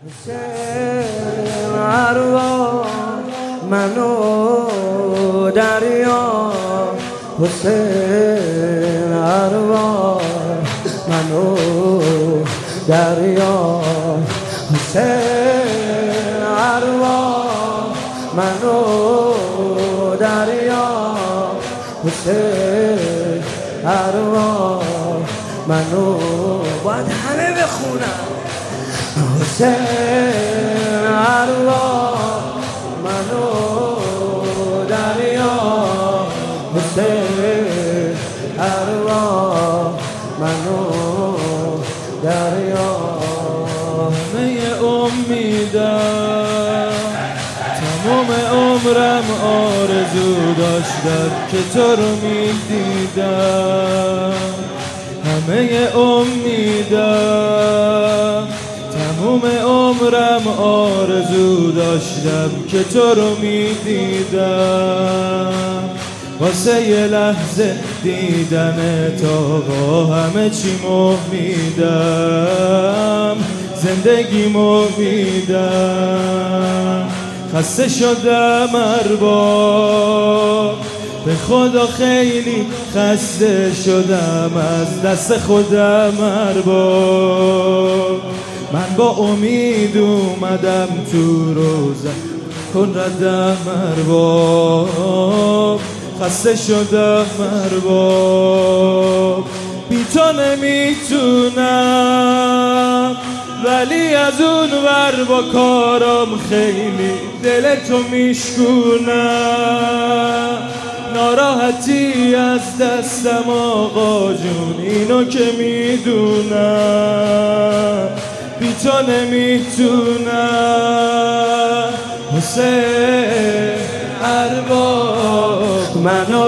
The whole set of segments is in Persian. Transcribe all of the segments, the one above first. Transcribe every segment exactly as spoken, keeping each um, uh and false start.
حسین ارواح منو دریا، حسین ارواح منو دریا، حسین ارواح منو دریا، حسین ارواح منو. باید همه بخونن. حسین ارواح منو دریا، حسین ارواح منو دریا. همه امیدم تمام عمرم آرزو داشتم که تو رو میدیدم. همه امیدم تمام عمرم آرزو داشتم که تو رو میدیدم. واسه یه لحظه دیدن تا با همه چی میدم، زندگی میدم. خسته شدم ارباب، به خدا خیلی خسته شدم از دست خودم ارباب. من با امید اومدم تو روزه کن ردم ارباب. خسته شدم ارباب، بی تو نمیتونم، ولی از اون ور با کارم خیلی دل تو میشکونم. ناراحتی از دستم آقا جون اینو که میدونم، بی تو نمیتونم. حسین ارواح منو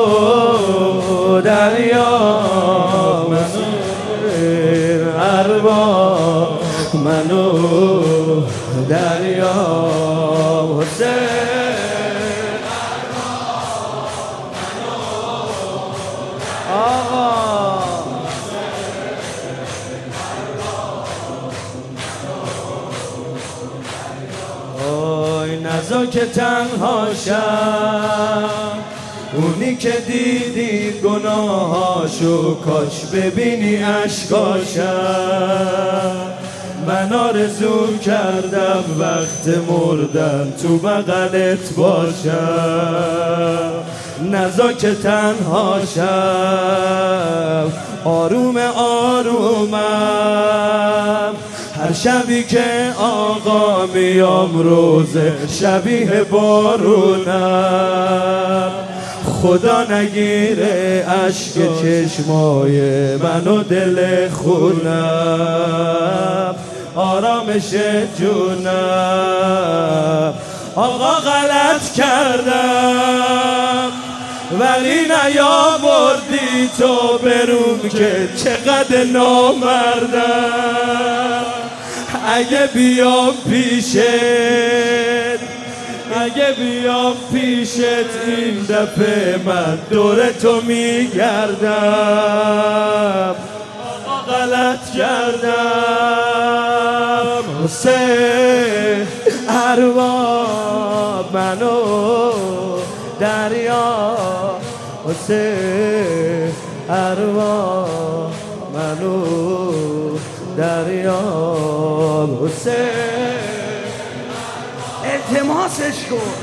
دریا، منو ارواح منو دریا، حسین ارواح منو آقا. اوی نزا که تنها شم، اونی که دیدی گناهاشو کاش ببینی اشکاشم. من آرزو کردم وقت مردن تو بغلت باشم. نزا که تنها شم، آروم آرومم، هر شبی که آقا میام روزه شبیه بارونم. خدا نگیره اشک چشمای منو دل خونم، آرامش جونم. آقا غلط کردم ولی نیاوردی تو بروم که چقدر نامردم. اگه بیام پیشت، اگه بیام پیشت این دفعه من دور تو میگردم. آقا غلط کردم. حسین ارواح منو دریا، حسین ارواح منو دریا، حسین التماسش کن.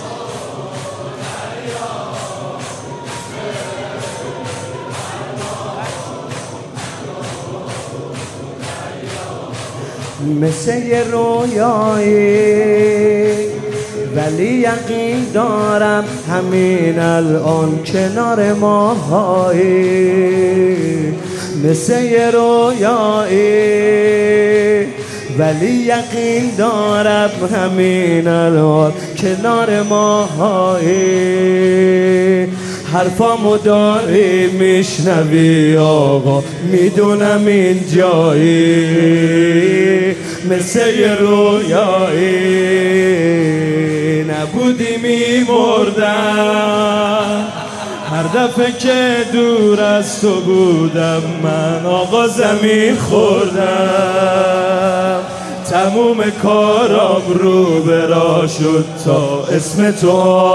مثل یه رویایی ولی یقین دارم همین الان کنار ماهایی. مثل یه رویایی ولی یقین دارم همین الان کنار ماهایی. حرفامو داری میشنوی آقا، میدونم این جایی. مثل یه رویایی نبودی میمردم، هر دفعه که دور از تو بودم من آقا زمین خوردم. تموم کارم رو برا شد تا اسم تو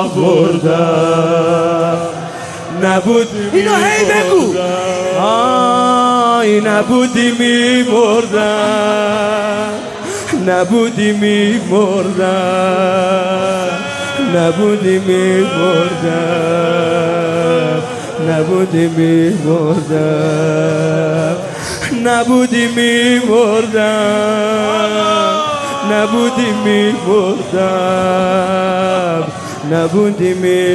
آوردم. نبود اینو هی بگو. آی نبودی میمردم، نبودی میمردم، نبودی میمردم، نبودی میمردم، نبودی میمردم، نبودی میمردم، نبودی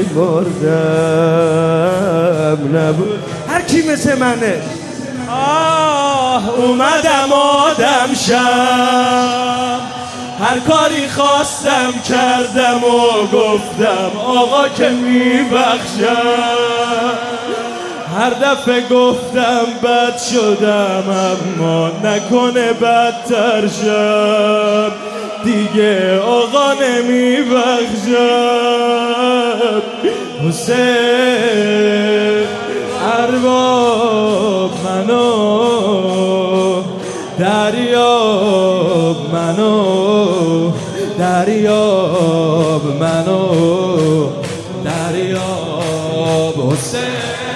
میمردم، نبود. هر کی مثل منه. آه اومدم آدم شم، هر کاری خواستم کردم و گفتم آقا که میبخشم. هر دفعه گفتم بد شدم اما نکنه بدتر شم، دیگه آقا نمیبخشم. حسین ارباب منو، دریاب منو، دریاب منو، دریاب حسین.